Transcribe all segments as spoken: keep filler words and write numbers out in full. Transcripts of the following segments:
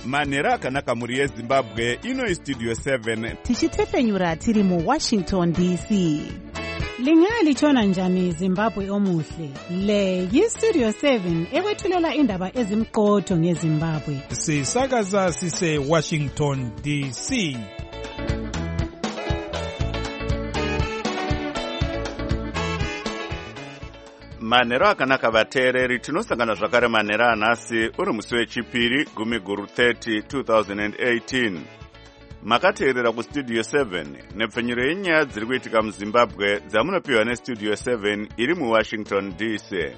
manhero akanaka mhuri yezimbabwe. Ino istudio seven tichitefenyura tiri muwashington D C. Lingalitshona njani Zimbabwe omuhle? Le yistudio seven ekwethulela indaba ezimqotho ngeZimbabwe. Sisakaza sise Washington D C. manhero akanaka vateereri. Tinosangana zvakare manhero anhasi uri musi wechipiri gumi guru thirty two thousand eighteen. Makateerera kustudio seven nepfenyuro yenyaya dziri kuitika muZimbabwe dzamunopiwa nestudio seven iri muWashington D C.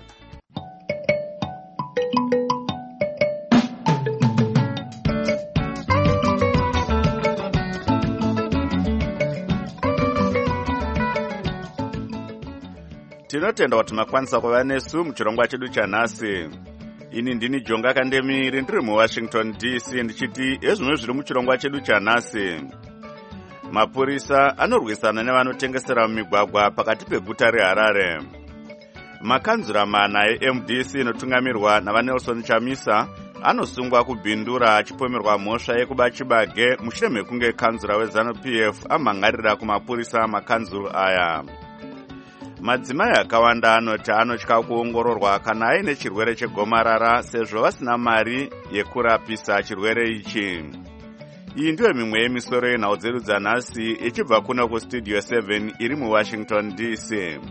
Tinotenda kuti makwanisa kuva nesu muchirongwa chedu chanhasi. Ini ndini Jonga Kandemiri ndiri muWashington D C ndichiti ezvimwe zviri muchirongwa chedu chanhasi. Mapurisa anorwisana nevanotengesera mumigwagwa pakati peguta reHarare. Makanzura mana eM D C inotungamirwa navaNelson Chamisa anosungwa kubhindura achipomerwa mhosva yekuba chibage mushure mekunge kanzura weZANU-P F amhangarira kumapurisa makanzuru aya. Madzimai akawanda anoti anotya kuongororwa kana aine chirwere chegomarara sezvo vasina mari yekurapisa chirwere ichi. Iyi ndiyo mimwe yemisoro yenhau dzedu dzanhasi ichibva kuno kustudio seven iri muWashington D C.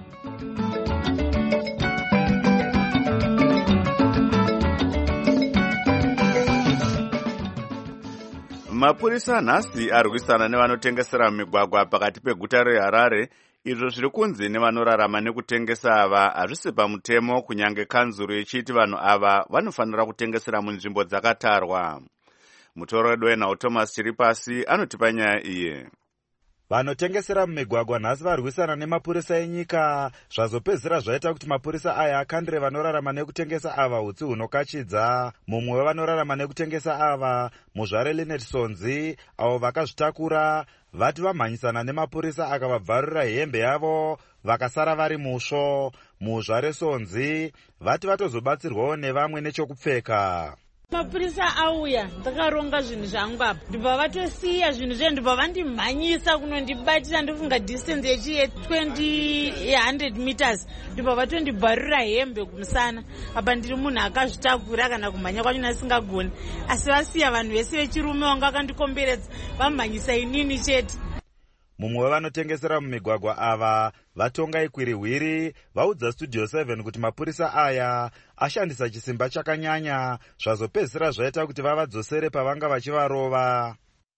Mapurisa nhasi arwisana nevanotengesera mumigwagwa pakati peguta reHarare. Izvo zviri kunzi nevanorarama nekutengesa ava hazvisi pamutemo, kunyange kanzuru ichiti vanhu ava vanofanira kutengesera munzvimbo dzakatarwa. Mutoro wedu wenhau Thomas Chiripasi anotipa nyaya iyi. Vanotengesera mumigwagwa nhasi varwisana nemapurisa enyika. Zvazopedzisira zvaita kuti mapurisa aya akandire vanorarama nekutengesa ava utsi hunokachidza. Mumwe wevanorarama nekutengesa ava, muzvare Linet Sonzi, avo vakazvitakura vati vamhanyisana nemapurisa akavabvarura hembe yavo vakasara vari musvo. Muzvare Sonzi vati vatozobatsirwawo nevamwe nechokupfeka. Mapurisa auya ndakaronga zvinhu zvangu apa ndibva vatosiya zvinhu zve ndibva vandimhanyisa kunondibatira ndofunga distance yechi twenty hundred meters ndibva vatondibvarura hembe kumusana. Apa ndiri munhu akazvitakura kana kumhanya kwacho nasingagoni, asi vasiya vanhu vese vechirume vanga vakandikomberedza vamhanyisa inini chete. Mumwe wevanotengesera mumigwagwa ava vatonga ikwirihwiri vaudza studio seven kuti mapurisa aya ashandisa chisimba chakanyanya, zvazopedzisira zvaita kuti vavadzosere pavanga vachivarova.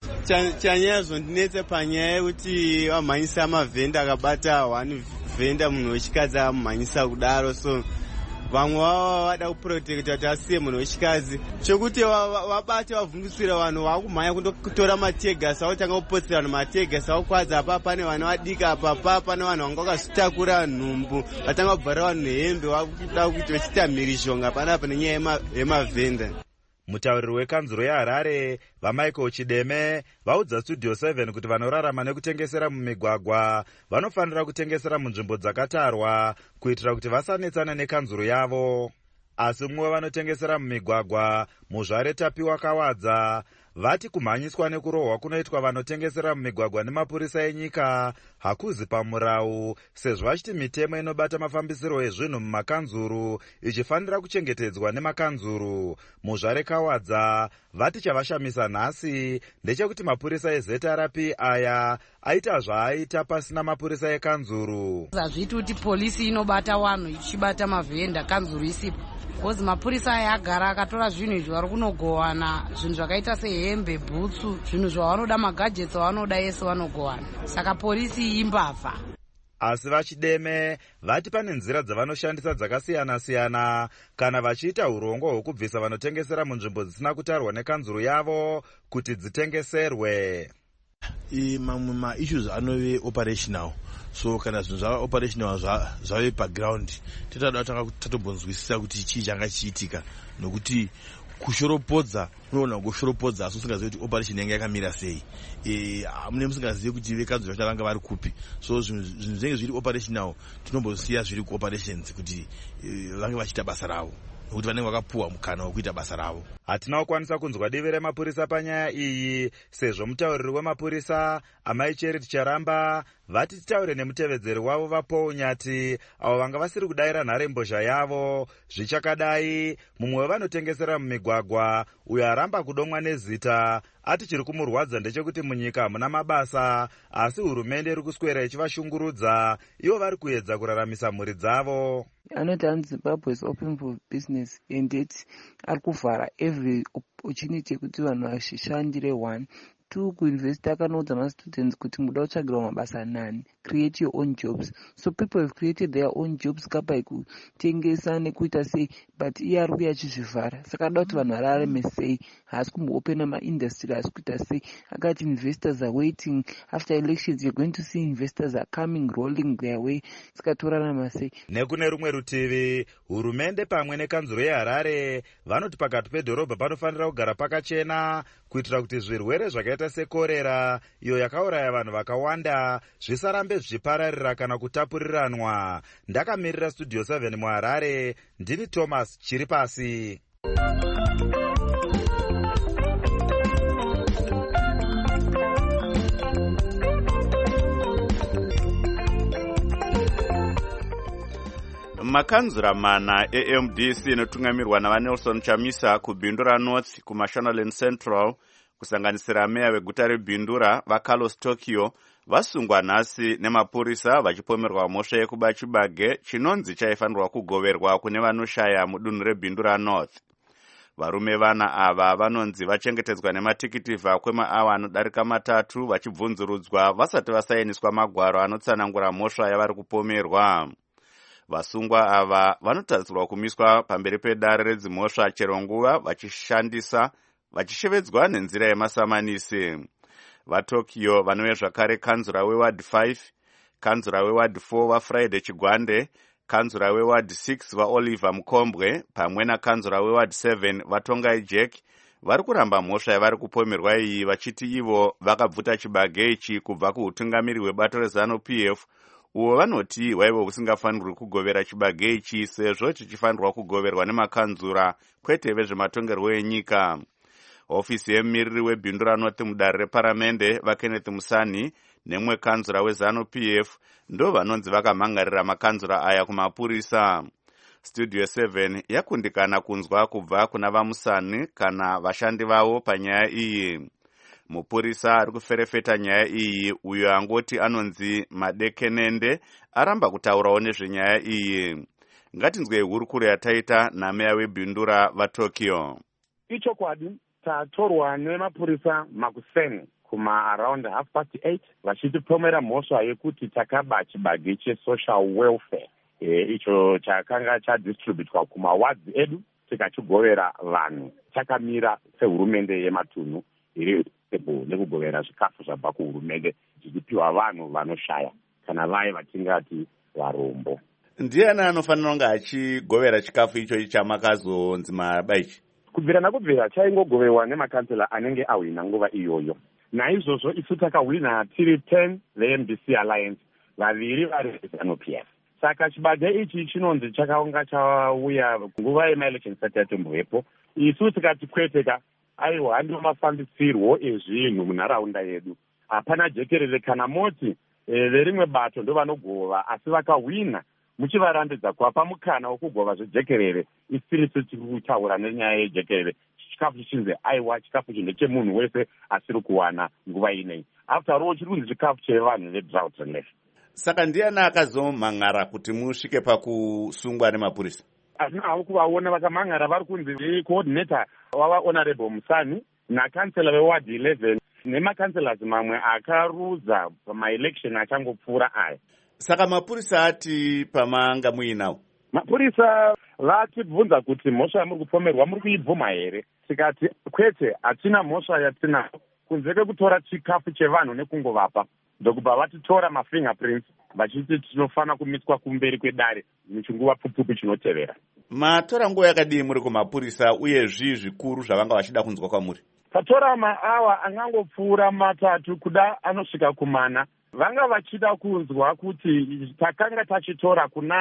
Chanyaya zvondinetse panyaya yekuti vamhanyisa mavhenda akabata one vhenda munhu wechikadzi amhanyisa kudaro, so vamwe vava vada kuprotekta kuti asiye munhu wechikadzi. Chokuti vabate vavhundutsira vanhu vakumhanya kundotora mategasi avotanga kupotsera vanhu mategasi avokwadza. Apa pane vanhu vadika, apa pane vanhu vanga vakazvitakura nhumbu vatanga kubvara vanhu nehembe vakuda kuti vachita mhirizhonga panapa nenyaya yemavhenda. Mutauriri wekanzuro yeHarare vaMichael Chideme vaudza studio seven kuti vanorarama nekutengesera mumigwagwa vanofanira kutengesera munzvimbo dzakatarwa kuitira kuti vasanetsana nekanzuro yavo. Asi mumwe vanotengesera mumigwagwa, muzvare Tapiwa Kawadza, vati kumhanyiswa nekurohwa kunoitwa vanotengesera mumigwagwa nemapurisa enyika hakuzi pamurau, sezvo vachiti mitemo inobata mafambisiro ezvinhu mumakanzuru ichifanira kuchengetedzwa nemakanzuru. Muzvare Kawadza vati chavashamisa nhasi ndechekuti mapurisa ezeta R P aya aita zvaaita pasina mapurisa ekanzuru. Hazviti kuti polisi inobata vanhu ichibata mavhenda kanzuru isipo. Kozi mapurisa aya agara akatora zvinhu izvi vari kunogowana, zvinhu zvakaita sehembe, bhutsu, zvinhu zvavanoda, magadgets avanoda ese vanogowana. Saka polisi imbavha. Asi vaChideme vati pane nzira dzavanoshandisa dzakasiyana-siyana kana vachiita urongwa hwekubvisa vanotengesera munzvimbo dzisina kutarwa nekanzuru yavo kuti dzitengeserwe. Mamwe maissues anove operational, so kana zvinhu zvava operational zvave paground totada kutanga tatobonzwisisa kuti chii changa chiitika, nokuti kushoropodza unoona kushoropodza asi usingazivi kuti operation yanga yakamira sei. E, mune musingazivi kuti vekanzuro yacho vanga vari kupi, so zvinhu zvinenge zviri operational tinombosiya zviri kuoperations kuti vange vachiita basa ravo. nokuti vanenge vakapuwa mukana wekuita basa ravo. Hatina kukwanisa kunzwa divi remapurisa panyaya iyi, sezvo mutauriri wemapurisa Amai Charity Charamba vati titaure nemutevedzeri wavo vaPaul Nyati avo vanga vasiri kudayira nharembozha yavo. Zvichakadai, mumwe wevanotengesera mumigwagwa uyo aramba kudomwa nezita ati chiri kumurwadza ndechekuti munyika hamuna mabasa, asi hurumende iri kuswera ichivashungurudza ivo vari kuedza kuraramisa mhuri dzavo. Anoti hanzi Zimbabwe is open for business and it ari kuvhara every opportunity yekuti vanhu vashishandire one two kuinvesta akanoudza mastudents kuti muda kutsvagirwa mabasa nani, create your own jobs. So people have created their own jobs kapai kutengesa nekuita sei, but iye ari kuya achizvivhara. Saka ada kuti vanhu vararame sei, haasi kumboopena maindustry, haasi kuita sei. Akati investors are waiting, after elections you're going to see investors are coming rolling their way. Saka torarama sei. Nekune rumwe rutivi, hurumende pamwe nekanzuro yeHarare vanoti pakati pedhorobha panofanira kugara pakachena kuitira kuti zvirwere zvakaita sekorera iyo yakauraya vanhu vakawanda zvisarambe zvichipararira kana kutapuriranwa. Ndakamirira Studio seven muHarare, ndini Thomas Chiripasi. Makanzura mana e M D C inotungamirwa navaNelson Chamisa kuBhindura North, kuMashonaland Central, kusanganisira meya weguta reBhindura vaCarlos Tokyo vasungwa nhasi nemapurisa vachipomerwa mhosva yekuba chibage chinonzi chaifanirwa kugoverwa kune vanoshaya mudunhu reBhindura North. Varume vana ava vanonzi vachengetedzwa nematikiti kwemaawa anodarika matatu vachibvunzurudzwa vasati vasainiswa magwaro anotsanangura mhosva yavari kupomerwa. Vasungwa ava vanotarisirwa kumiswa pamberi pedare redzimhosva chero nguva vachishandisa vachishevedzwa nenzira yemasamanisi. VaTokyo vanove zvakare kanzura weward five, kanzura weward four vaFriday Chigwande, kanzura weward six vaOliver Mukombwe pamwe nakanzura weward seven vaTongai Jack vari kuramba mhosva yavari kupomerwa iyi vachiti ivo vakabvuta chibage ichi kubva kuutungamiri hwebato reZANU-P F uwo vanoti waivo usingafanirwi kugovera chibage ichi sezvo chichifanirwa kugoverwa nemakanzura kwete vezvematongerwo enyika. Ofisi yemumiriri weBhindura North mudare reparamende vaKenneth Musani nemwe kanzura weZANU-P F ndo vanonzi vakamhangarira makanzura aya kumapurisa. Studio seven yakundikana kunzwa kubva kuna vaMusani kana vashandi vavo panyaya iyi. Mupurisa ari kuferefeta nyaya iyi uyo angoti anonzi Madekenende aramba kutaurawo nezvenyaya iyi. Ngatinzwei hurukuro yataita nameya weBhindura vaTokyo. Ichokwadi tatorwa nemapurisa makuseni kuma around half past eight vachitipomera mhosva yekuti takaba chibage chesocial welfare e, icho chakanga chadistributwa kumawards edu tikachigovera vanhu. Chakamira sehurumende yematunhu iri nekugovera zvikafu zvabva kuhurumende zvichipiwa vanhu vanoshaya kana vaye vatingati varombo. Ndiani anofanira kunge achigovera chikafu icho chamakazonzi mabaichi? Kubvira nakubvira chaingogoverwa nemakansela anenge ahwina nguva iyoyo. Naizvozvo isu takahwina tiri ten veM D C Alliance, vaviri vari veZANU-P F. Saka chibage ichi chinonzi chakaunga chauya nguva yemaelection isati yatombovepo. Isu tikati kweteka aiwa handiwo mafambisirwo ezvinhu munharaunda yedu. Hapana jekerere kana moti e, verimwe bato ndo vanogova asi vakahwina muchivarambidza kuwapa mukana wokugova zvejekerere. Isirisu tiri kutaura nenyaya yejekerere. Chikafu chichinzi aiwa chikafu ichi ndechemunhu wese asiri kuwana nguva inei. After all chiri kunzi chikafu chevanhu vedrought relief. Saka ndiani akazomhan'ara kuti musvike pakusungwa nemapurisa? Hatina havo kuvaona vakamhan'ara vari kunzi coordinator wava Honorable Musani nakansela weward eleven nemakanselazi mamwe akaruza pamaelection achangopfuura aya. Saka mapurisa ati pamanga muinawo? Mapurisa vatibvunza kuti mhosva yamuri kupomerwa muri kuibvuma here? Tikati kwete, hatina mhosva yatinayo kunze kwekutora chikafu chevanhu nekungovapa. Ndokubva vatitora mafingerprints vachiti tinofana kumiswa kumberi kwedare muchinguva pfupi chinotevera. Matora nguva yakadii muri kumapurisa uye zvii zvikuru zvavanga vachida kunzwa kwamuri? Tatora maawa angangopfuura matatu kuda anosvika kumana. Vanga vachida kunzwa kuti takanga tachitora kunani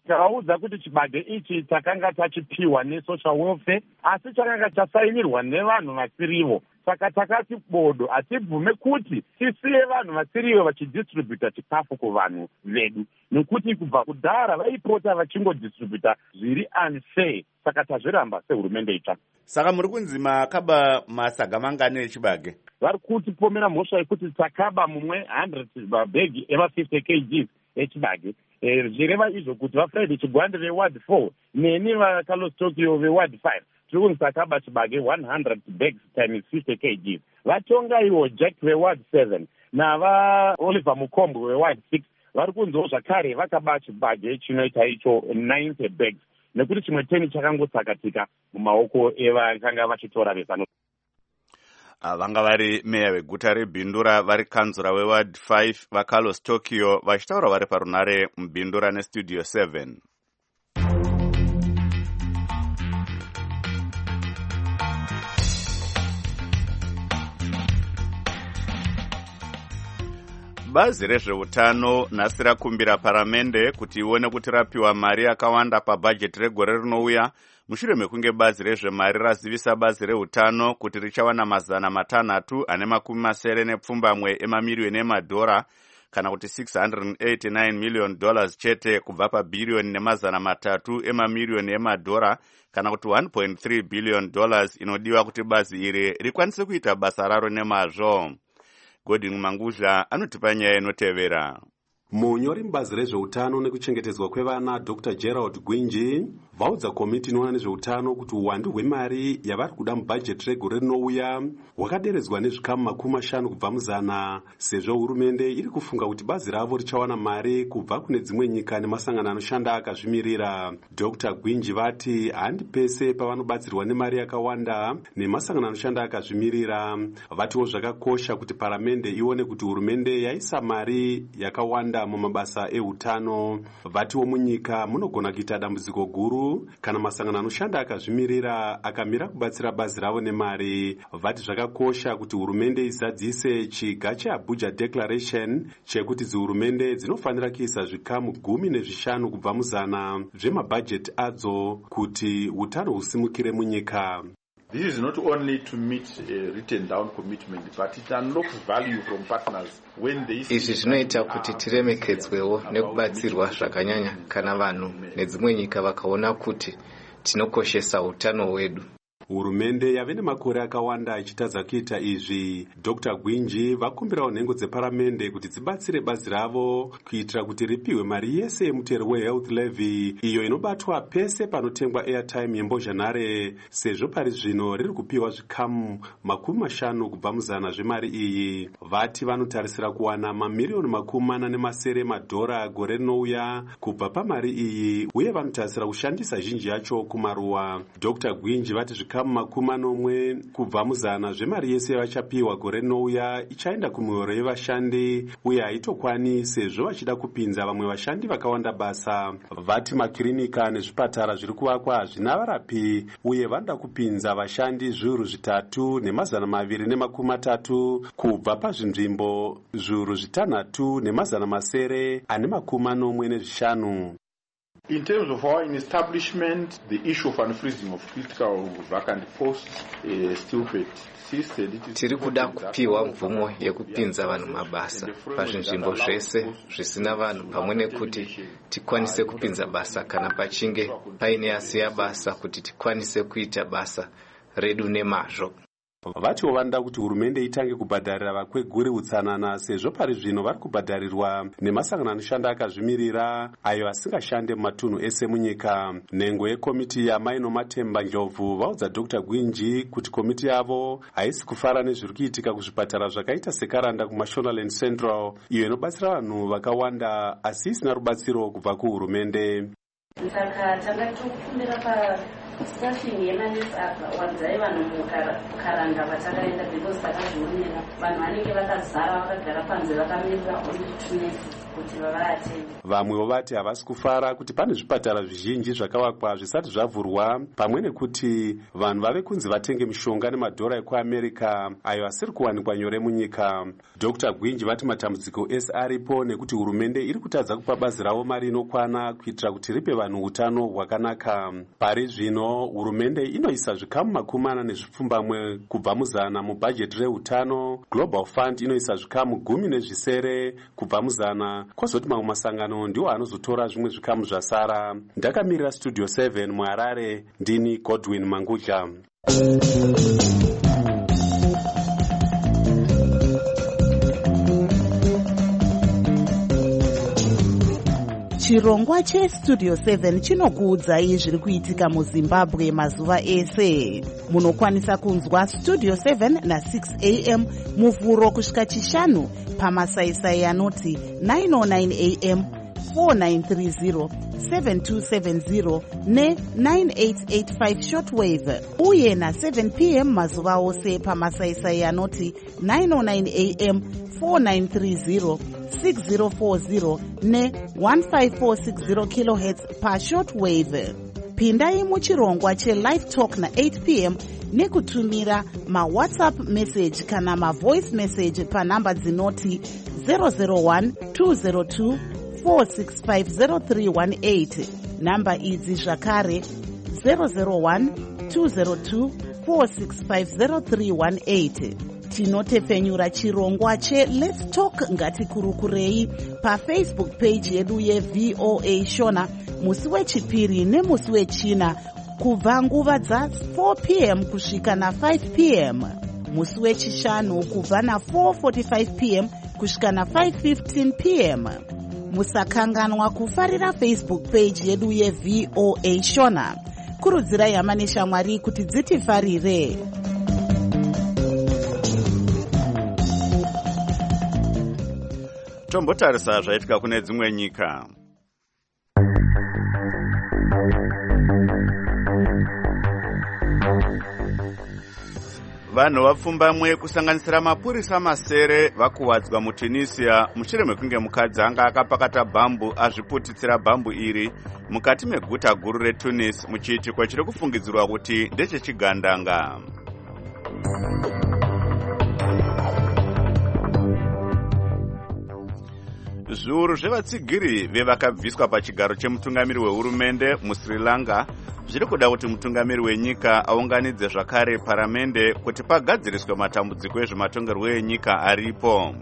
takaudza kuti chibage ichi takanga tachipiwa nesocial welfare asi chakanga chasainirwa nevanhu vasirivo. Saka takati bodo hatibvume kuti tisiye vanhu vasirivo vachidistributa chikafu kuvanhu vedu, nekuti kubva kudhara vaipota vachingodhistributa zviri unfair. Saka tazviramba sehurumende itsva. Saka muri kunzi makaba masaga mangani echibage? Vari kutipomera mhosva yekuti takaba mumwe one hundred mabhegi ema fifty kilograms echibage. Zvireva izvo kuti vaFriday Chigwande veward four neni vaCarlos Tokyo veward five tiri kunzi takaba chibage one hundred bags times fifty kilograms. Vatonga iwo Jack veward seven nava Oliver Mukombo veward six vari kunziwo zvakare vakaba chibage chinoita icho ninety bags, nekuti chimwe ten chakangosakatika mumaoko evakanga vachitora vezano. Vanga vari meya veguta reBhindura vari kanzura weward five vaCarlos Tokyo vachitaura vari parunare muBhindura nestudio seven. Bazi rezveutano nhasi rakumbira paramende kuti ione kuti rapiwa mari yakawanda pabhajeti regore rinouya, mushure mekunge bazi rezvemari razivisa bazi reutano kuti richawana mazana matanhatu ane makumi masere nepfumbamwe emamiriyoni emadhora kana kuti six hundred eighty-nine million dollars chete kubva pabhiriyoni nemazana matatu emamiriyoni emadhora kana kuti one point three billion dollars inodiwa kuti bazi iri rikwanise kuita basa raro nemazvo. Godin Manguzha anotipa nyaya inotevera. Munyori mubazi rezveutano nekuchengetedzwa kwevana Doctor Gerald Gwinji vaudza komiti inoona nezveutano kuti uwandu hwemari yavari kuda mubhajeti regore rinouya hwakaderedzwa nezvikamu makumi mashanu kubva muzana, sezvo hurumende iri kufunga kuti bazi ravo richawana mari kubva kune dzimwe nyika nemasangano anoshanda akazvimirira. Doctor Gwinji vati handi pese pavanobatsirwa nemari yakawanda nemasangano anoshanda akazvimirira. Vatiwo zvakakosha kuti paramende ione kuti hurumende yaisa mari yakawanda mumabasa eutano. Vatiwo munyika munogona kuita dambudziko guru kana masangano anoshanda akazvimirira akamira kubatsira bazi ravo nemari. Vati zvakakosha kuti hurumende izadzise chiga cheAbuja Declaration chekuti dzihurumende dzinofanira kuisa zvikamu gumi nezvishanu kubva muzana zvemabhajeti adzo kuti utano husimukire munyika. This is not only to meet a written down commitment, but it unlocks value from partners when they see. Izvi zvinoita kuti tiremekedzwewo nekubatsirwa zvakanyanya kana vanhu nedzimwe nyika vakaona kuti tinokoshesa utano hwedu. Hurumende yave nemakore akawanda ichitadza kuita izvi. Doctor Gwinji vakumbirawo nhengo dzeparamende kuti dzibatsire bazi ravo kuitira kuti ripiwe mari yese yemutero wehealth levy iyo inobatwa pese panotengwa airtime yembozhanhare, sezvo pari zvino riri kupiwa zvikamu makumi mashanu kubva muzana zvemari iyi. Vati vanotarisira kuwana mamiriyoni makumi mana nemasere madhora gore rinouya kubva pamari iyi, uye vanotarisira kushandisa zhinji yacho kumaruwa. Doctor Gwinji vati zvikamu makumi manomwe kubva muzana zvemari yese vachapiwa gore rinouya ichaenda kumihoro yevashandi, uye haitokwani sezvo vachida kupinza vamwe vashandi vakawanda basa. Vati makirinika nezvipatara zviri kuvakwa hazvina varapi, uye vanoda kupinza vashandi zviuru zvitatu nemazana maviri nemakumi matatu kubva pazvinzvimbo zviuru zvitanhatu nemazana masere ane makumi manomwe nezvishanu. In terms of our establishment, the issue of unfreezing of critical vacant posts is still persisted. Tiri kuda kupiwa mvumo yekupinza vanhu mabasa pazvinzvimbo zvese zvisina vanhu, pamwe nekuti tikwanise kupinza basa kana pachinge paine asiya basa kuti tikwanise kuita basa redu nemazvo. Vatiwo vanoda kuti hurumende itange kubhadharira vakweguri utsanana, sezvo pari zvino vari kubhadharirwa nemasangano anoshanda akazvimirira ayo asingashande mumatunhu ese munyika. Nhengo yekomiti yamaino Matemba Ndlovu vaudza Doctor Gwinji kuti komiti yavo haisi kufara nezviri kuitika kuzvipatara zvakaita seKaranda kuMashonaland Central, iyo inobatsira vanhu vakawanda asi isina rubatsiro kubva kuhurumende. Saka tanga tikumbira pa staffing yemanesi apa wadzai vanhu mukaranda vatakaenda because takazvionera vanhu vanenge vakazara vakagara panze vakamirira only two nurses. kuti vavaatende. Vamwewo vati havasi kufara kuti pane zvipatara zvizhinji zvakavakwa zvisati zvavhurwa, pamwe nekuti vanhu vave kunzi vatenge mishonga nemadhora ekuamerica ayo asiri kuwanikwa nyore munyika. Dr Gwinji vati matambudziko ese aripo nekuti hurumende iri kutadza kupa bazi ravo mari inokwana kuitira kuti ripe vanhu utano hwakanaka. Pari zvino hurumende inoisa zvikamu makumi mana nezvipfumbamwe kubva muzana mubhajeti reutano. Global Fund inoisa zvikamu gumi nezvisere kubva muzana, kwozoti mamwe masangano ndiwo anozotora zvimwe zvikamu zvasara. Ndakamirira Studio seven muHarare, ndini Godwin Mangudya. Chirongwa cheStudio seven chinokuudzai zviri kuitika muZimbabwe mazuva ese. Munokwanisa kunzwa Studio seven na six a m muvhuro kusvika chishanu pamasaisai anoti nine oh nine a m, four nine three zero, seven two seven zero ne nine eight eight five shortwave, uye na seven p m mazuva ose pamasaisai anoti nine oh nine a m, four nine three zero, six zero four zero ne one five four six zero kilohertz pa shortwave. Pindai muchirongwa cheLive Talk na eight p m nekutumira maWhatsApp message kana maVoice message pa namba dzinoti zero zero one two zero two four six five zero three one eight. Namba idzi zvakare zero zero one two zero two four six five zero three one eight. Tinotefenyura chirongwa che Let's Talk ngatikurukurei pa Facebook page yedu ye V O A Shona musi wechipiri nemusi wechina kubva nguva dza four p m kusvika na five p m, musi wechishanu kubva na four forty-five p m kusvika na five fifteen p m. Musakanganwa kufarira Facebook page yedu ye V O A Shona. Kurudzirai hama neshamwari kuti dzitifarire. Tombotarisa zvaitika kune dzimwe nyika. Vanhu vapfumbamwe kusanganisira mapurisa masere vakuwadzwa muTunisia mushure mekunge mukadzi anga akapakata bhambu azviputitsira bhambu iri mukati meguta guru reTunis muchiitiko chiri kufungidzirwa kuti ndechechigandanga. Zviuru zvevatsigiri vevakabviswa pachigaro chemutungamiri wehurumende muSri Lanka zviri kuda kuti mutungamiri wenyika aunganidze zvakare paramende kuti pagadziriswe matambudziko ezvematongerwo enyika aripo.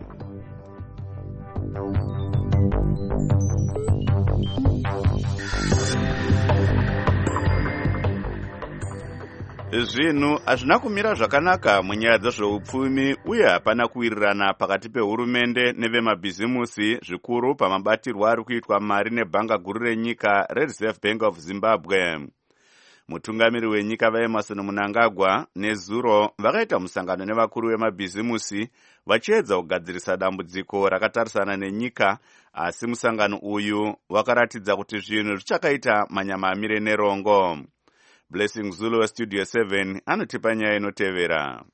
Zvinhu hazvina kumira zvakanaka munyaya dzezveupfumi uye hapana kuwirirana pakati pehurumende nevemabhizimusi zvikuru pamabatirwo ari kuitwa mari nebhanga guru renyika reReserve Bank of Zimbabwe. Mutungamiri wenyika vaEmmerson Mnangagwa nezuro vakaita musangano nevakuru vemabhizimusi vachiedza kugadzirisa dambudziko rakatarisana nenyika, asi musangano uyu wakaratidza kuti zvinhu zvichakaita manyama amire nerongo. Blessing Zulu wa Studio seven anotipa nyaya inotevera.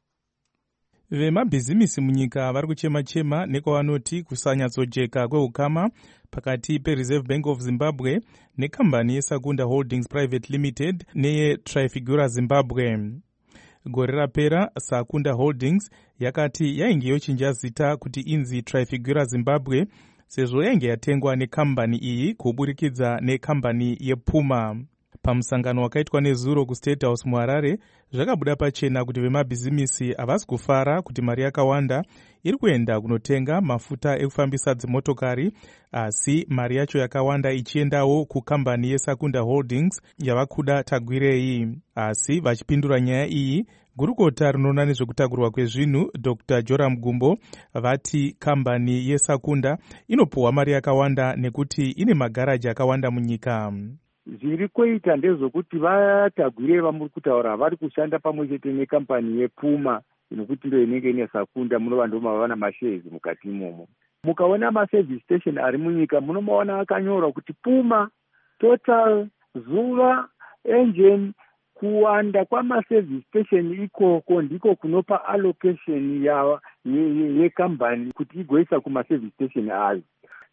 Vemabhizimisi munyika vari kuchema-chema nekwavanoti kusanyatsojeka kweukama pakati peReserve Bank of Zimbabwe nekambani yeSakunda Holdings Private Limited neyeTrafigura Zimbabwe. Gore rapera Sakunda Holdings yakati yainge yochinja zita kuti inzi Trafigura Zimbabwe sezvo yainge yatengwa nekambani iyi kuburikidza nekambani yePuma. Pamusangano wakaitwa nezuro kuState House muHarare zvakabuda pachena kuti vemabhizimisi havasi kufara kuti mari yakawanda iri kuenda kunotenga mafuta ekufambisa dzimotokari, asi mari yacho yakawanda ichiendawo kukambani yeSakunda Holdings yavakuda tagwirei. Asi vachipindura nyaya iyi, gurukota rinoona nezvekutakurwa kwezvinhu Doctor Joram Gumbo vati kambani yeSakunda inopuhwa mari yakawanda nekuti ine magaraji akawanda munyika. Zviri kuita ndezvokuti vatagwire vamuri kutaura vari kushanda pamwe chete nekampani yePuma inokuti ndo inenge ine Sakunda, munova ndo mavana mashares mukati imomo. Mukaona maservice station ari munyika munomaona akanyorwa kuti Puma, Total, Zuva, Engine. Kuwanda kwamaservice station ikoko ndiko kunopa allocation ya yekambani kuti igoisa kumaservice station ayo.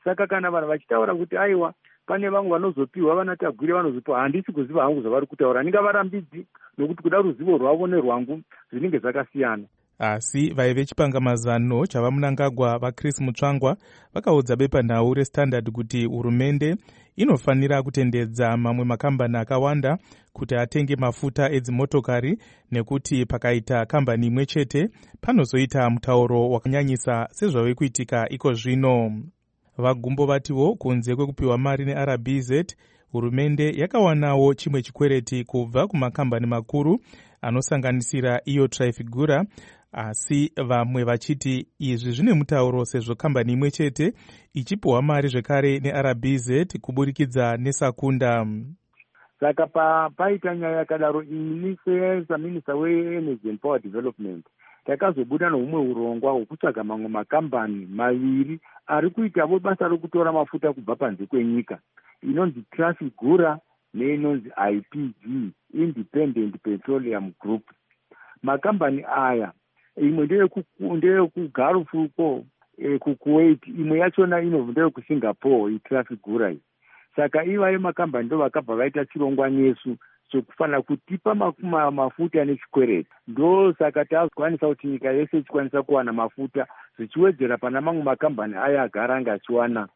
saka kana vanhu vachitaura kuti aiwa pane vamwe vanozopiwa vanatagwire vanozopiwa, handisi kuziva hangu zvavari kutaura, handingavarambidzi nokuti kuda ruzivo rwavo nerwangu zvinenge zvakasiyana. Asi vaive chipangamazano chavamunangagwa vaChris Mutsvangwa vakaudza bepanhau reStandard kuti hurumende inofanira kutendedza mamwe makambani akawanda kuti atenge mafuta edzimotokari, nekuti pakaita kambani imwe chete panozoita mutauro wakanyanyisa sezvave kuitika iko zvino. Vagumbo vatiwo kunze kwekupiwa mari neR B Z, hurumende yakawanawo chimwe chikwereti kubva kumakambani makuru anosanganisira iyo Trafigura, asi vamwe vachiti izvi zvine mutauro sezvo kambani imwe chete ichipiwa mari zvekare neR B Z kuburikidza neSakunda. Saka pa paita nyaya yakadaro, ini sesaminista weEnergy and Power Development takazobuda noumwe urongwa hwekutsvaga mamwe makambani maviri ari kuitavo basa rokutora mafuta kubva panze kwenyika, inonzi Trafigura neinonzi I P G, Independent Petroleum Group. Makambani aya imwe ndeyekugulf uko kukuwait, imwe yachona inobva ndeyekuSingapore iTrafigura iyi. Saka ivayo makambani ndo vakabva vaita chirongwa nesu chokufanira kutipa ma, mafuta nechikwereti. Ndo saka takwanisa kuti nyika yese ichikwanisa kuwana mafuta zvichiwedzera pana mamwe makambani aya agara anga achiwana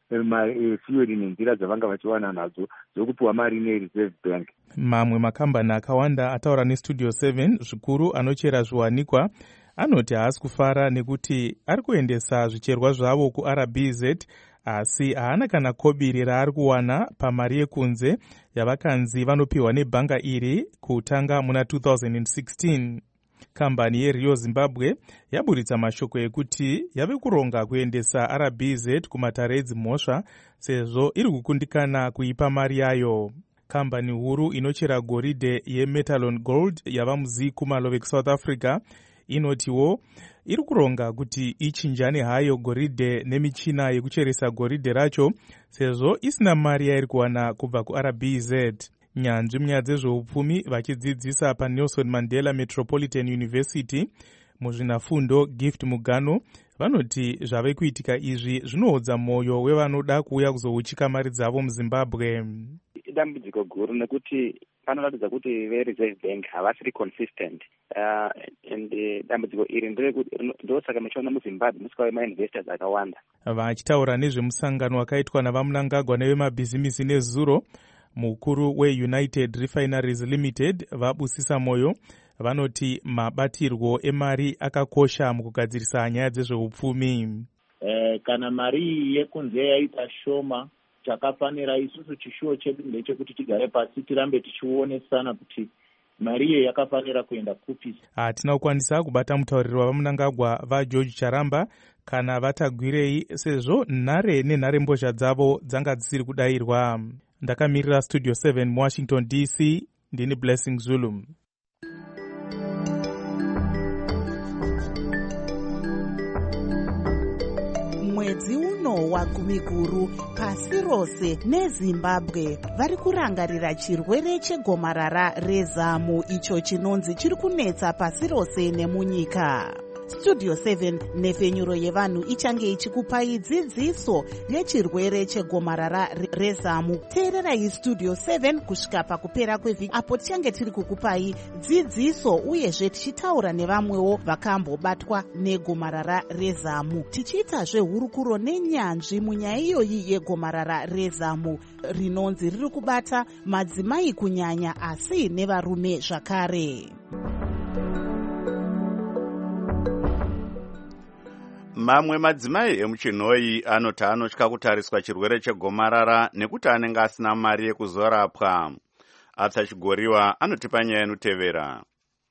fuel nenzira dzavanga vachiwana nadzo dzokupiwa mari neReserve Bank. Mamwe makambani akawanda ataura neStudio seven zvikuru anochera zviwanikwa anoti haasi kufara nekuti ari kuendesa zvicherwa zvavo kuR B Z, asi haana kana kobiri raari kuwana pamari yekunze yavakanzi vanopiwa nebhanga iri kutanga muna two thousand sixteen. Kambani yeRio Zimbabwe yaburitsa mashoko ekuti yave kuronga kuendesa R B Z kumatare edzimhosva sezvo iri kukundikana kuipa mari yayo. Kambani huru inochera goridhe yeMetalon Gold yava muZikumalove kuSouth Africa inotiwo iri kuronga kuti ichinjane hayo goridhe nemichina yekucheresa goridhe racho sezvo isina mari yairi kuwana kubva kuR B Z. Nyanzvi munyaya dzezveupfumi vachidzidzisa paNelson Mandela Metropolitan University muzvinafundo Gift Mugano vanoti zvave kuitika izvi zvinoodza mwoyo wevanoda kuuya kuzouchika mari dzavo muZimbabwe. Dambudziko guru nekuti panoratidza kuti veReserve Bank havasiri consistent, uh, and dambudziko iri ndosaka muchiona muZimbabwe musikauye mainvestors akawanda. Vachitaura nezvemusangano wakaitwa navamunangagwa nevemabhizimisi nezuro, mukuru weUnited Refineries Limited vabusisa moyo vanoti mabatirwo emari akakosha mukugadzirisa nyaya dzezveupfumi. Eh, kana mari yekunze yaita shoma, chakafanira isusu chishuwo chedu ndechekuti tigare pasi tirambe tichionesana kuti mari iyo yakafanira kuenda kupi. Hatina kukwanisa kubata mutauriri wavamunangagwa vaGeorge Charamba kana vatagwirei sezvo nhare nenhare mbozha dzavo dzanga dzisiri kudayirwa. Ndakamirira Studio seven Washington D C, ndini Blessing Zulu. Mwedzi uno wagumi guru pasi rose neZimbabwe vari kurangarira chirwere chegomarara rezamu icho chinonzi chiri kunetsa pasi rose nemunyika. Studio seven nefenyuro yevanhu ichange ichikupai dzidziso yechirwere chegomarara rezamu. Teererai Studio seven kusvika pakupera kwevhiki apo tichange tiri kukupai dzidziso uyezve tichitaura nevamwewo vakambobatwa negomarara rezamu, tichiitazve hurukuro nenyanzvi munyaya iyoyi yegomarara rezamu rinonzi riri kubata madzimai kunyanya asi nevarume zvakare. Mamwe madzimai emuchinoi anoti anotya kutariswa chirwere chegomarara nekuti anenge asina mari yekuzorapwa. Atsa Chigoriwa anotipa nyaya inotevera.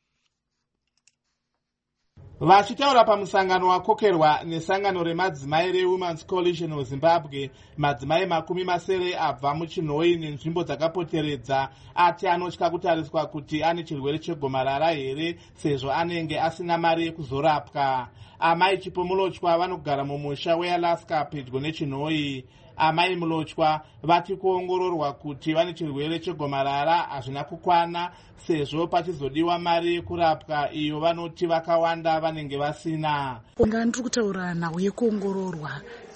Vachitaura pamusangano wakokerwa nesangano remadzimai reWomen's Coalition of Zimbabwe, madzimai makumi masere abva muchinoi nenzvimbo dzakapoteredza ati anotya kutariswa kuti ane chirwere chegomarara here sezvo anenge asina mari yekuzorapwa. Amai Chipo Mulochwa vanogara mumusha weAlaska pedyo nechinoi. Amai Mulochwa vati kuongororwa kuti vane chirwere chegomarara hazvina kukwana sezvo pachizodiwa mari yekurapwa iyo vanoti vakawanda vanenge vasina. Unga ndiri kutaura nhau yekuongororwa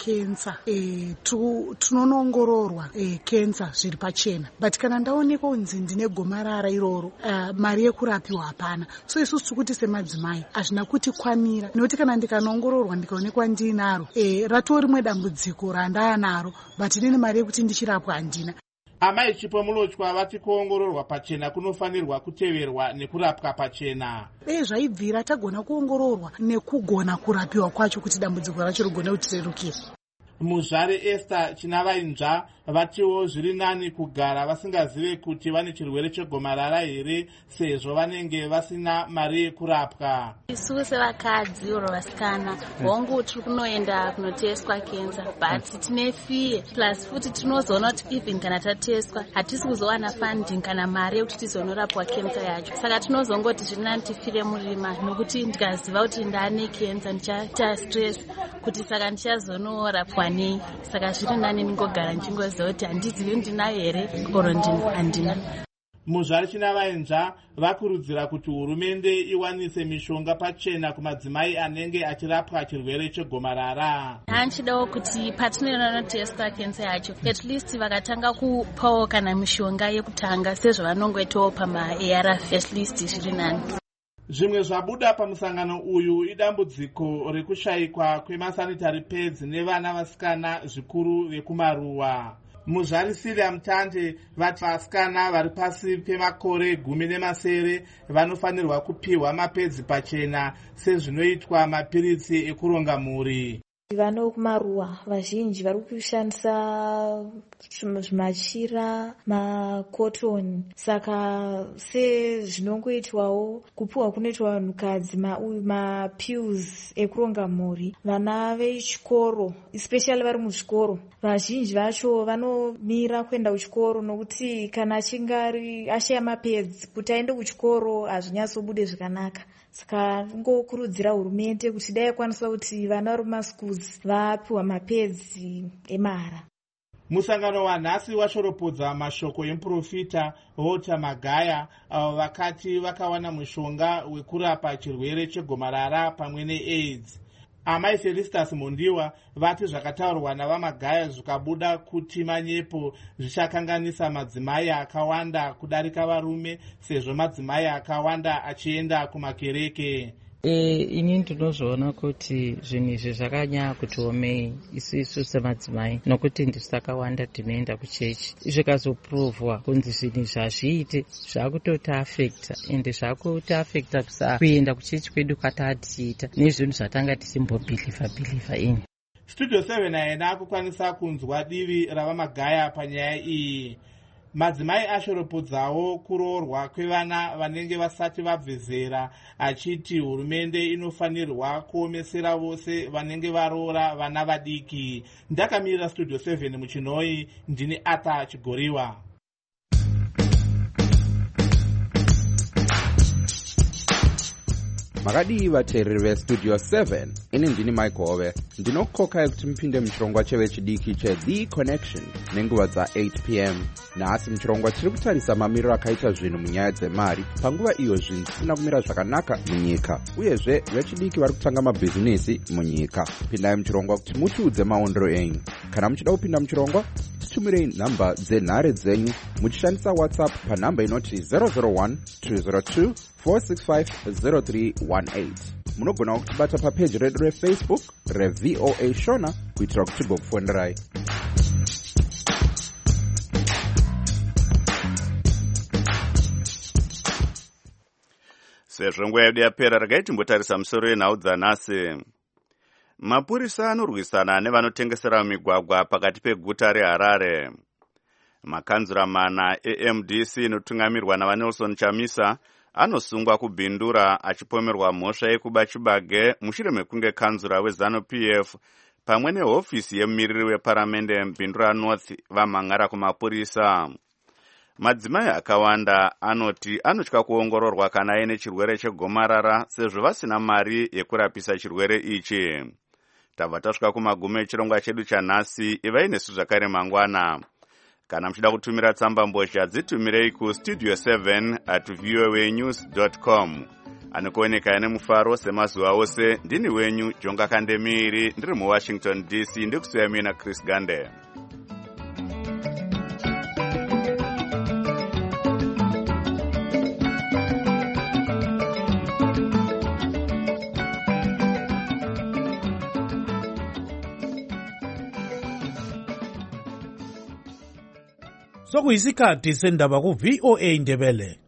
kensa e, tunonoongororwa e, kensa zviri pachena, but kana ndaonekwa kunzi ndine gomarara iroro uh, mari yekurapiwa hapana. So isusu tikuti semadzimai hazvina kuti kwanira, nekuti kana ndikanoongororwa ndikaonekwa ndinaro e, ratoo rimwe dambudziko randaa naro, but inini mari yekuti ndichirapwa handina. Amai Chipomulochwa vati kuongororwa pachena kunofanirwa kuteverwa nekurapwa pachena. Dai zvaibvira tagona kuongororwa nekugona kurapiwa kwacho kuti dambudziko racho rigone kutirerukira. Muzvare Esther Chinavainzva vatiwo zviri nani kugara vasingazive kuti vane chirwere chegomarara here, sezvo vanenge vasina mari yekurapwa. Isu sevakadzi oro vasikana hongu tiri kunoenda kunoteswa kensa, but tine fiye plus futi tinozoona kuti even kana tateswa hatisi kuzowana funding kana mari yekuti tizonorapwa kensa yacho. Saka tinozongoti zviri nani tifire murima, nokuti ndikaziva kuti ndane kensa ndichaita stress kuti saka ndichazonorapwa nei. Saka zviri nani ningogara ndingoziva kuti handizivi ndinayo here oro handina. Muzvare Chinavainzva vakurudzira kuti hurumende iwanise mishonga pachena kumadzimai anenge achirapwa chirwere chegomarara. Hanchidawo kuti patinonoteswa kensa yacho at least vakatanga kupawo kana mishonga yekutanga sezvo vanongoitawo pama-A R F at least zviri nani. Zvimwe zvabuda pamusangano uyu idambudziko rekushayikwa kwemasanitary pads nevana vasikana zvikuru vekumaruwa. Muzvari Siria Mutande vati vasikana vari pasi pemakore gumi nemasere vanofanirwa kupiwa mapedzi pachena sezvinoitwa mapiritsi ekuronga mhuri. Vano kumaruwa vazhinji vari kushandisa zvimachira makotoni, saka sezvinongoitwawo kupuwa kunoitwa vanhukadzi mapills ekuronga mhuri. Vana vechikoro especially vari muzvikoro vazhinji vacho vanomira kuenda kuchikoro nokuti kana achinge ashaya mapedzi kuti aende kuchikoro hazvinyatsobude zvakanaka. Saka ngokurudzira hurumende kuti dai kwanisa kuti vana vari mumaschools vapiwa mapedzi emahara. Musangano wanhasi washoropodza mashoko emuprofita Walter Magaya avo vakati vakawana mushonga wekurapa chirwere chegomarara pamwe neAIDS. Amai Felicitas Mondiwa vati zvakataurwa navaMagaya zvikabuda kuti manyepo zvichakanganisa madzimai akawanda kudarika varume, sezvo madzimai akawanda achienda kumakereke. E, ini ndinozvoona kuti zvinhu izvi zvakanyanya kuti omei isusu semadzimai, nokuti ndisi takawanda tinoenda kuchechi. Zvikazoprovwa kunzi zvinhu zvazviite zvakutoti afekta ende zvakuti afekta kusa kuenda kuchechi kwedu kwatatiita nezvinhu zvatanga tisimbobhilivha bhilivha ini. Studio seven haina akukwanisa kunzwa divi ravaMagaya panyaya iyi. Madzimai ashoropodzawo kuroorwa kwevana vanenge vasati vabve zera, achiti hurumende inofanirwa kuomesera vose vanenge varoora vana vadiki. Ndakamirira Studio seven muchinoi, ndini Ata Chigoriwa. Makadii vateereri vestudio seven, ini ndini Michael Ove. Ndinokokai kuti mupinde muchirongwa chevechidiki cheThe Connection nenguva dza-eight p m nhasi muchirongwa chiri kutarisa mamiriro akaita zvinhu munyaya dzemari panguva iyo zvinhu zvisina kumira zvakanaka munyika, uyezve vechidiki vari kutanga mabhizinesi munyika. Pindai muchirongwa kuti mutiudze maondero enyu. Kana muchida kupinda muchirongwa, titumirei nhamba dzenhare dzenyu muchishandisa WhatsApp panhamba inoti zero zero one two zero two four six five zero three one eight. Munogona kutibata papeji redu reFacebook reV O A Shona kuitira kuti tigokufonderai. Sezvo nguva yedu yapera, regai timbotarisa musoro yenhau dzanhasi. Mapurisa anorwisana nevanotengesera migwagwa pakati peguta reHarare. Makanzura mana eM D C inotungamirwa navaNelson Chamisa anosungwa kubhindura achipomerwa mhosva yekuba chibage mushure mekunge kanzura weZANU-P F pamwe nehofisi yemumiriri weparamende Mbindura North vamhangara kumapurisa. Madzimai akawanda anoti anotya kuongororwa kana aine chirwere chegomarara sezvo vasina mari yekurapisa chirwere ichi. Tabva tasvika kumagumo echirongwa chedu chanhasi. Ivai nesu zvakare mangwana. Kana muchida kutumira tsamba mbozha dzitumirei ku studio seven at voanews dot com. anokuoneka nemufaro semazuva ose. Ndini wenyu Jonga Kandemiri, ndiri muWashington D C, ndikusuya mina Chris Gande. Sokuyisikhathi sendaba ku V O A Ndebele.